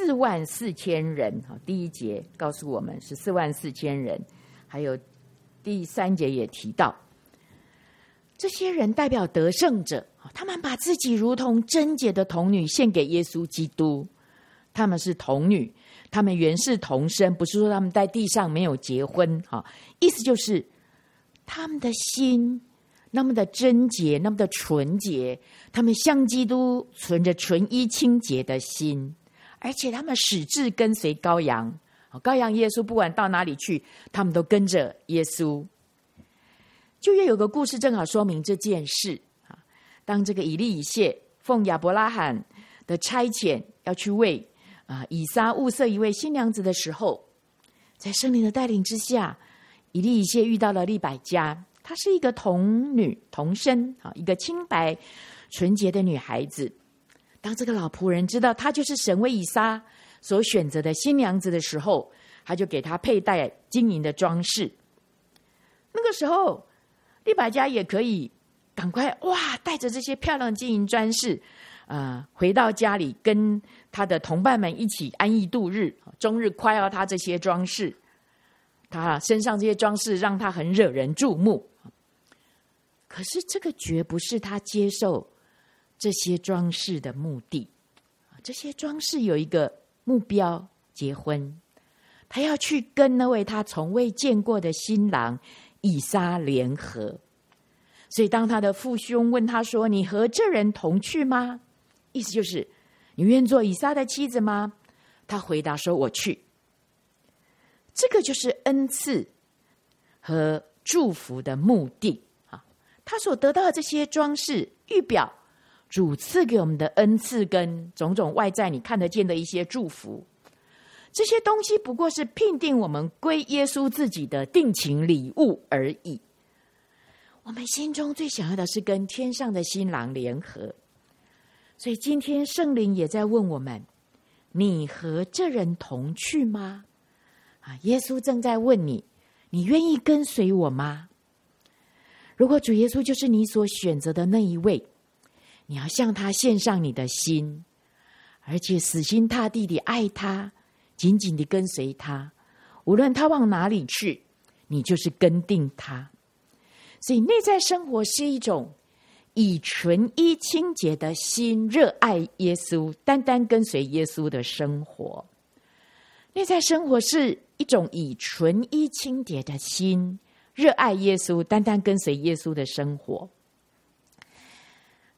144000人，第1节告诉我们144000人，还有第3节也提到，这些人代表得胜者，他们把自己如同贞洁的童女献给耶稣基督。他们是童女，他们原是同生，不是说他们在地上没有结婚，意思就是他们的心那么的贞洁，那么的纯洁，他们向基督存着纯一清洁的心，而且他们始志跟随羔羊，羔羊耶稣不管到哪里去，他们都跟着耶稣。旧约有个故事正好说明这件事。当这个以利以谢奉亚伯拉罕的差遣要去为以撒物色一位新娘子的时候，在圣灵的带领之下，以利以谢遇到了利百加，她是一个童女童身，一个清白纯洁的女孩子。当这个老仆人知道她就是神为以撒所选择的新娘子的时候，他就给她佩戴金银的装饰。那个时候利百加也可以赶快带着这些漂亮的金银装饰回到家里，跟他的同伴们一起安逸度日，终日夸耀他这些装饰，他身上这些装饰让他很惹人注目。可是这个绝不是他接受这些装饰的目的。这些装饰有一个目标，结婚。他要去跟那位他从未见过的新郎以撒联合。所以当他的父兄问他说：你和这人同去吗？意思就是你愿做以撒的妻子吗？他回答说：我去。这个就是恩赐和祝福的目的。他所得到的这些装饰预表主赐给我们的恩赐跟种种外在你看得见的一些祝福。这些东西不过是聘定我们归耶稣自己的定情礼物而已。我们心中最想要的是跟天上的新郎联合。所以今天圣灵也在问我们：你和这人同去吗？耶稣正在问你：你愿意跟随我吗？如果主耶稣就是你所选择的那一位，你要向他献上你的心，而且死心塌地地爱他，紧紧地跟随他，无论他往哪里去，你就是跟定他。所以内在生活是一种以纯一清洁的心热爱耶稣，单单跟随耶稣的生活。内在生活是一种以纯一清洁的心热爱耶稣，单单跟随耶稣的生活。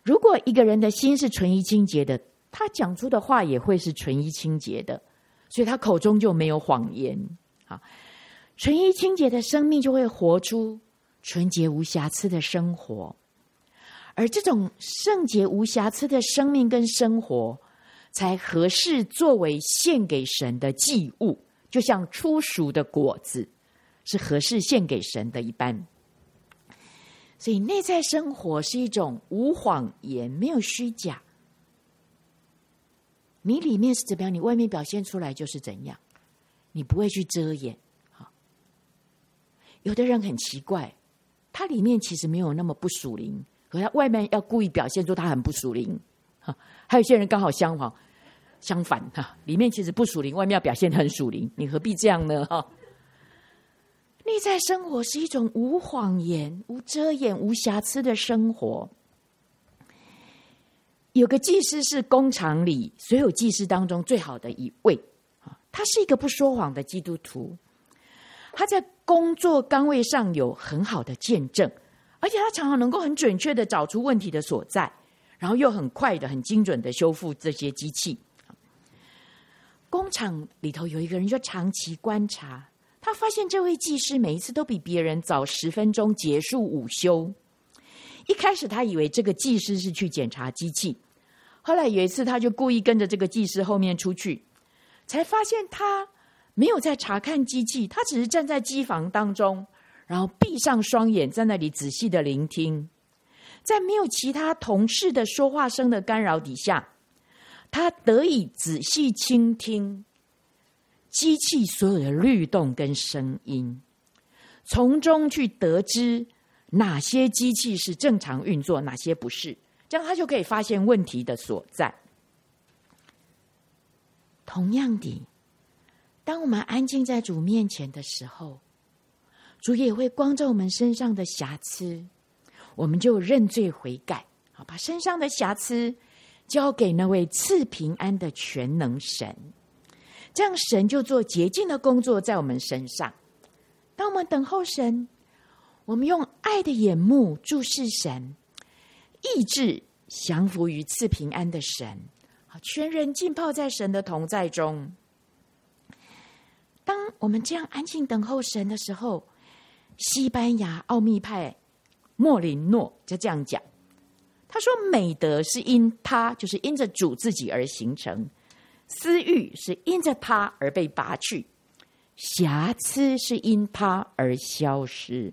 如果一个人的心是纯一清洁的，他讲出的话也会是纯一清洁的，所以他口中就没有谎言。纯一清洁的生命就会活出纯洁无瑕疵的生活，而这种圣洁无瑕疵的生命跟生活才合适作为献给神的祭物，就像初熟的果子是合适献给神的一般。所以内在生活是一种无谎言，没有虚假。你里面是怎么样，你外面表现出来就是怎样，你不会去遮掩。有的人很奇怪，他里面其实没有那么不属灵，可他外面要故意表现出他很不属灵。还有些人刚好相反，里面其实不属灵，外面要表现很属灵，你何必这样呢？内在生活是一种无谎言、无遮掩、无瑕疵的生活。有个祭司是工厂里所有祭司当中最好的一位，他是一个不说谎的基督徒，他在工作岗位上有很好的见证，而且他常常能够很准确的找出问题的所在，然后又很快的、很精准的修复这些机器。工厂里头有一个人就长期观察，他发现这位技师每一次都比别人早10分钟结束午休。一开始他以为这个技师是去检查机器，后来有一次他就故意跟着这个技师后面出去，才发现他没有在查看机器，他只是站在机房当中，然后闭上双眼在那里仔细的聆听。在没有其他同事的说话声的干扰底下，他得以仔细倾听机器所有的律动跟声音，从中去得知哪些机器是正常运作，哪些不是，这样他就可以发现问题的所在。同样的，当我们安静在主面前的时候，主也会光照我们身上的瑕疵，我们就认罪悔改，把身上的瑕疵交给那位赐平安的全能神，这样神就做洁净的工作在我们身上。当我们等候神，我们用爱的眼目注视神，意志降服于赐平安的神，全人浸泡在神的同在中。当我们这样安静等候神的时候，西班牙奥秘派莫林诺就这样讲，他说美德是因他，就是因着主自己而形成，私欲是因着他而被拔去，瑕疵是因他而消失。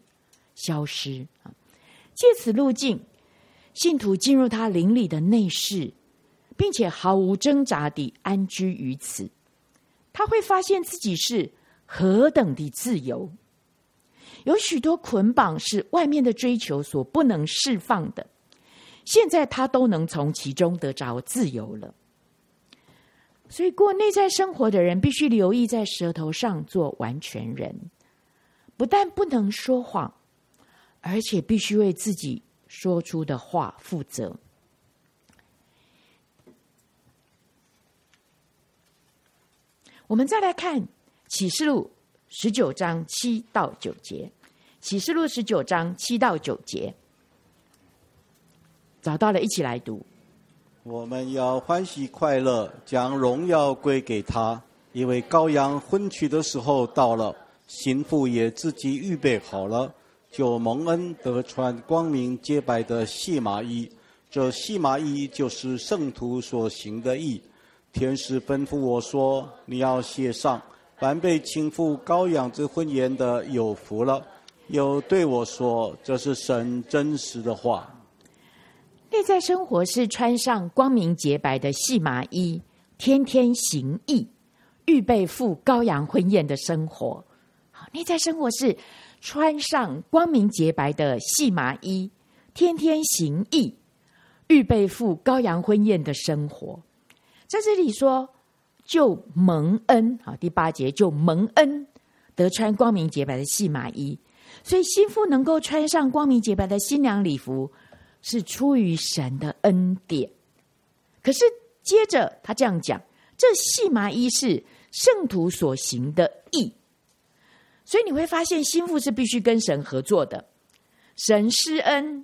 借此路径，信徒进入他灵里的内室，并且毫无挣扎地安居于此，他会发现自己是何等的自由。有许多捆绑是外面的追求所不能释放的，现在他都能从其中得着自由了。所以过内在生活的人必须留意在舌头上做完全人，不但不能说谎，而且必须为自己说出的话负责。我们再来看启示录19章7到9节，启示录19章7到9节，找到了一起来读。 我们要欢喜快乐，将荣耀归给他，因为羔羊婚娶的时候到了，新妇也自己预备好了，就蒙恩得穿光明洁白的细麻衣，这细麻衣就是圣徒所行的义。天使吩咐我说，你要写上，凡被倾覆羔羊之婚筵的有福了。又对我说，这是神真实的话。 内在生活是穿上光明洁白的细麻衣，天天行义，预备赴羔羊婚宴的生活。内在生活是穿上光明洁白的细麻衣，天天行义，预备赴羔羊婚宴的生活。在这里说就蒙恩，第8节就蒙恩得穿光明洁白的细麻衣，所以新妇能够穿上光明洁白的新娘礼服是出于神的恩典。可是接着他这样讲，这细麻衣是圣徒所行的义，所以你会发现新妇是必须跟神合作的。神施恩，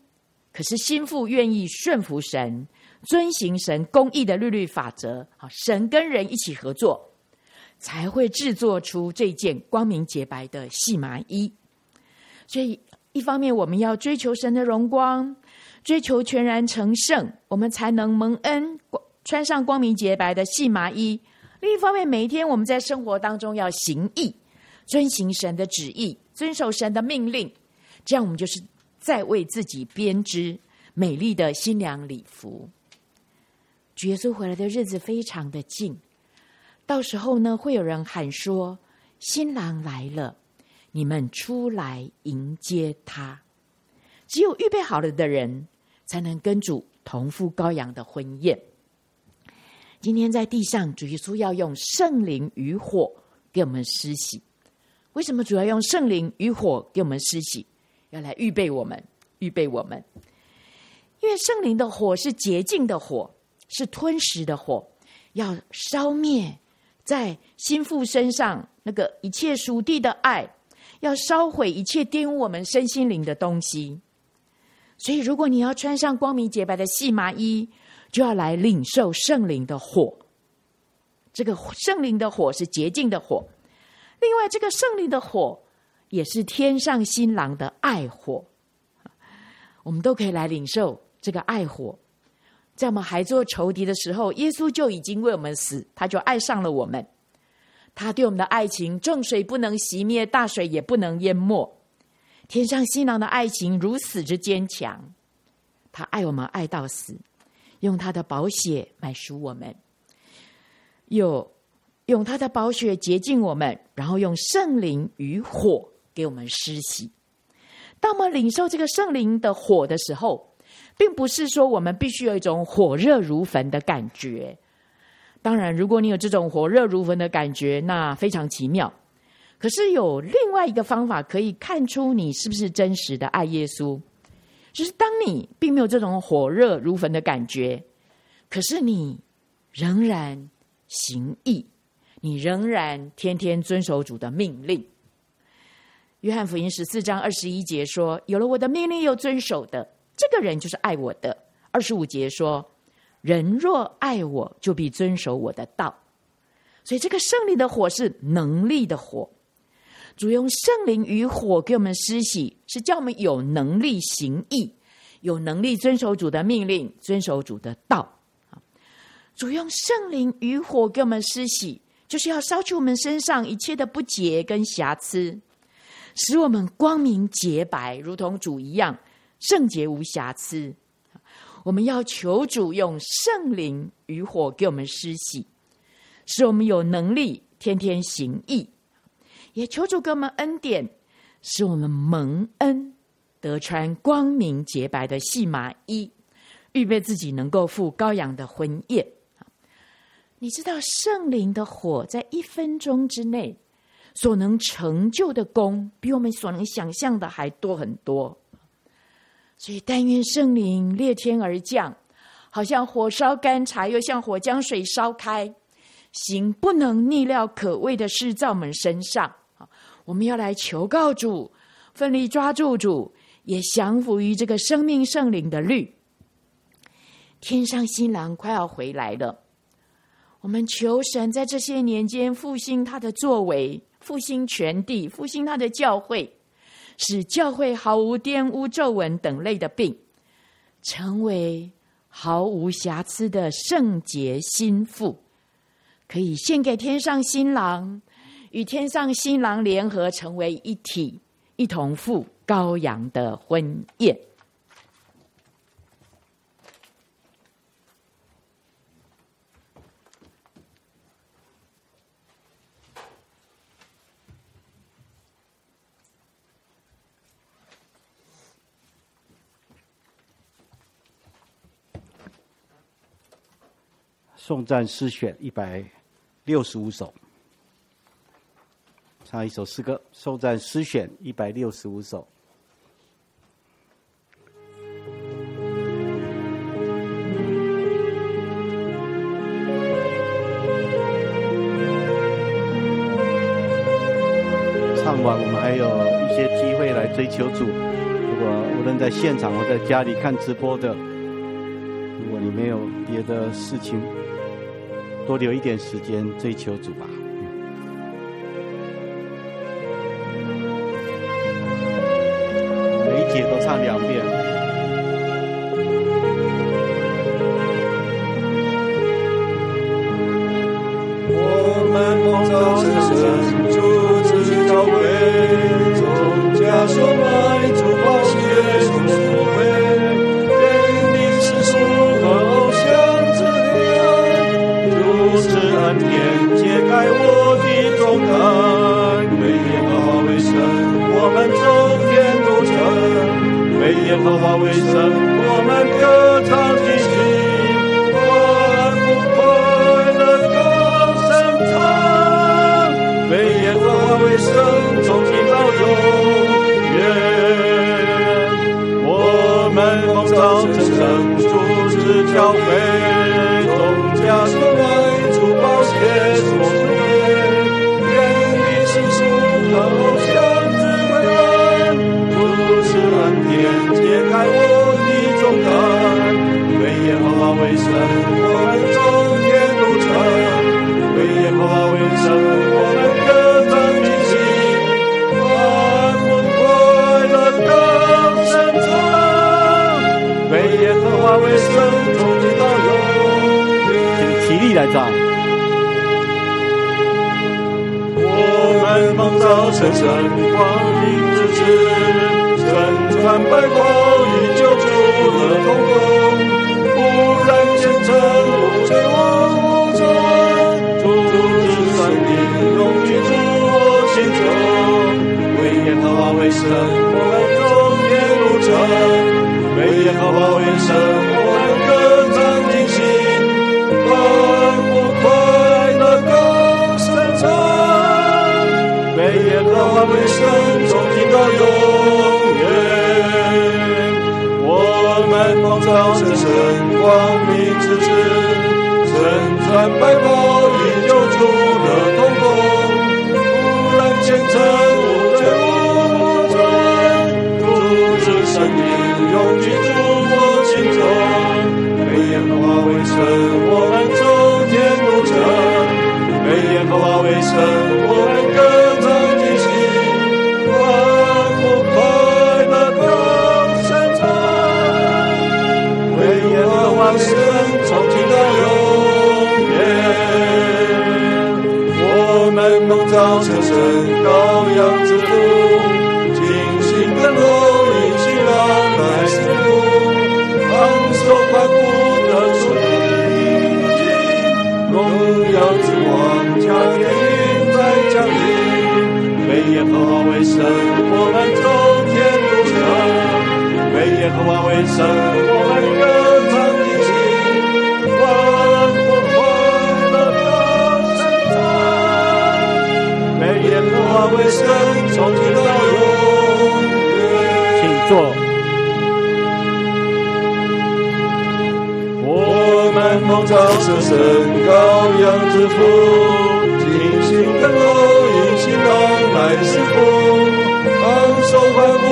可是心腹愿意顺服神，遵行神公义的律法则，神跟人一起合作，才会制作出这件光明洁白的细麻衣。所以一方面我们要追求神的荣光，追求全然成圣，我们才能蒙恩穿上光明洁白的细麻衣。另一方面，每一天我们在生活当中要行义，遵行神的旨意，遵守神的命令，这样我们就是在为自己编织美丽的新娘礼服。主耶稣回来的日子非常的近，到时候呢，会有人喊说，新郎来了，你们出来迎接他。只有预备好了的人，才能跟主同赴羔羊的婚宴。今天在地上，主耶稣要用圣灵与火给我们施洗。为什么主要用圣灵与火给我们施洗？要来预备我们。因为圣灵的火是洁净的火，是吞食的火，要烧灭在心腹身上那个一切属地的爱，要烧毁一切玷污我们身心灵的东西。所以如果你要穿上光明洁白的细麻衣，就要来领受圣灵的火。这个圣灵的火是洁净的火，另外这个圣灵的火也是天上新郎的爱火，我们都可以来领受这个爱火。在我们还做仇敌的时候，耶稣就已经为我们死，他就爱上了我们。他对我们的爱情，众水不能熄灭，大水也不能淹没。天上新郎的爱情如死之坚强，他爱我们爱到死，用他的宝血买赎我们，用他的宝血洁净我们，然后用圣灵与火给我们施洗。当我们领受这个圣灵的火的时候，并不是说我们必须有一种火热如焚的感觉。当然，如果你有这种火热如焚的感觉，那非常奇妙。可是有另外一个方法可以看出你是不是真实的爱耶稣，就是当你并没有这种火热如焚的感觉，可是你仍然行义，你仍然天天遵守主的命令。约翰福音14章21节说，有了我的命令又遵守的，这个人就是爱我的。25节说，人若爱我，就必遵守我的道。所以这个圣灵的火是能力的火，主用圣灵与火给我们施洗，是叫我们有能力行义，有能力遵守主的命令，遵守主的道。主用圣灵与火给我们施洗，就是要烧去我们身上一切的不洁跟瑕疵，使我们光明洁白，如同主一样圣洁无瑕疵。我们要求主用圣灵与火给我们施洗，使我们有能力天天行义，也求主给我们恩典，使我们蒙恩得穿光明洁白的细麻衣，预备自己能够赴羔羊的婚宴。你知道圣灵的火在1分钟之内所能成就的功，比我们所能想象的还多很多。所以但愿圣灵裂天而降，好像火烧干柴，又像火将水烧开，行不能逆料可畏的事在我们身上。我们要来求告主，奋力抓住主，也降服于这个生命圣灵的律。天上新郎快要回来了，我们求神在这些年间复兴他的作为，复兴全地，复兴他的教会，使教会毫无玷污皱纹等类的病，成为毫无瑕疵的圣洁心腹，可以献给天上新郎，与天上新郎联合成为一体，一同赴羔羊的婚宴。 颂赞诗选165首，唱一首诗歌。颂赞诗选165首。唱完，我们还有一些机会来追求主。 如果无论在现场或在家里看直播的，如果你没有别的事情，多留一点时间追求主吧。每一节都唱2遍。 我们蒙召成圣主之教会，从家所买主宝血所赎回，远离世俗和偶像之黑暗，主是恩典解开我的重担，为耶和华为圣，我们走天路程，为耶和华为圣，我们歌唱的心。为耶和华为圣，从今到永远。我们蒙召成圣主之教会，从家所买主宝血所赎回，远离世俗和偶像之黑暗，主是恩典解开我的重担。为耶和华为圣，我们走天路程。为耶和华为圣，我们歌唱的心，欢呼快乐高声唱。为耶和华为圣，从今到永远。 请起立来唱。 我们蒙召成圣，光明之子，身穿白袍，与救主的同工，不染前尘，无罪无罪。永居住我心中，为耶和华为圣，我们走天路程。为耶和华为圣，我们歌唱的心，欢呼快乐高声唱。为耶和华为圣，从今到永远。我们蒙召成圣，光明之子，身穿白袍，与救主的同工，不染前尘，无罪无罪。主之生命永居住我心中。为耶和华为圣，我们走天路程。为耶和华为圣，我们歌唱的心，欢呼快乐高声唱。为耶和华为圣，从今到永远。我们蒙召成圣，羔羊之父，精心等候，因新郎来赐福，昂首欢呼的主的经，荣耀之王加天运在降临。为耶和华为圣，我们走天路程。为耶和华为圣，我们歌唱的心，欢呼快乐高声唱。为耶和华为圣，从今到永远。 请坐。 我们蒙召成圣，羔羊之父，精心等候，因新郎来赐福，昂首欢呼